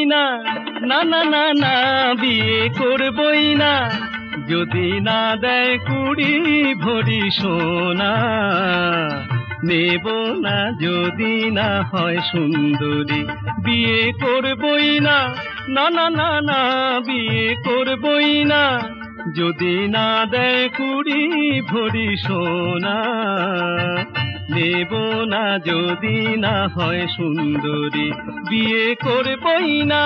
না, না না না না বিয়ে করবই না, যদি না দেয় কুড়ি ভরি সোনা। নেব না যদি না হয় সুন্দরী, বিয়ে করবই না, না না না না বিয়ে করবই না, যদি না দেয় কুড়ি ভরি সোনা। নেব না যদি না হয় সুন্দরী, বিয়ে করবই না।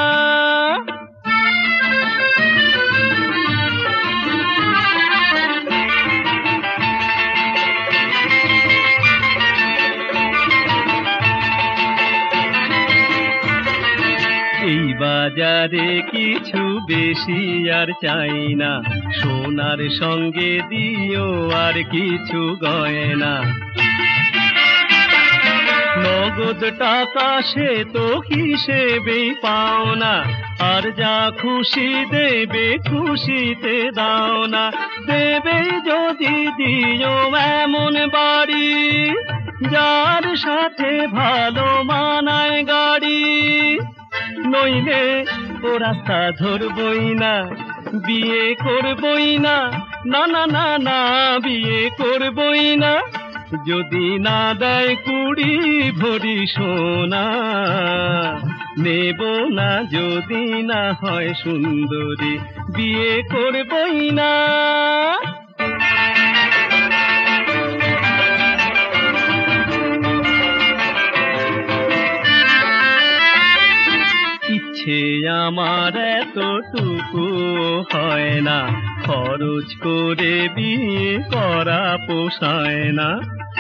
এই বাজারে কিছু বেশি আর চাই না, সোনার সঙ্গে দিও আর কিছু গয়না। নগদ টাকা সে তো হিসেবেই পাও না, আর যা খুশি দেবে খুশিতে দাও না। দেবে যদি দিও এমন বাড়ি, যার সাথে ভালো মানায় গাড়ি। নইলে ও রাস্তা ধরবই না, বিয়ে করবই না, না না না না বিয়ে করবই না, যদি না দেয় কুড়ি ভরি সোনা। নেব না যদি না হয় সুন্দরী, বিয়ে করবই না। ইচ্ছে আমার এতটুকু হয় না, খরচ করে বিয়ে করা পোষায় না।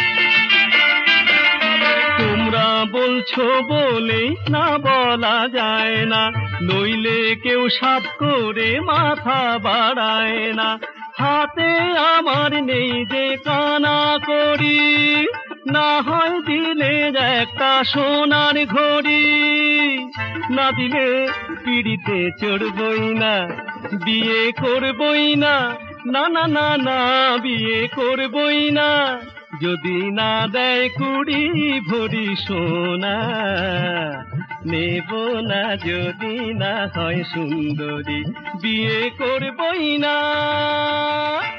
তোমরা বলছো বলেই না বলা যায় না, নইলে কেউ সাপ করে মাথা বাড়ায় না। হাতে আমার নেই যে কানা করি, না হয় দিলে একটা সোনার ঘড়ি। না দিলে পিড়িতে চড়বই না, বিয়ে করবই না, না না না না বিয়ে করবই না, যদি না দেয় কুড়ি ভরি সোনা। নেব না যদি না হয় সুন্দরী, বিয়ে করবই না।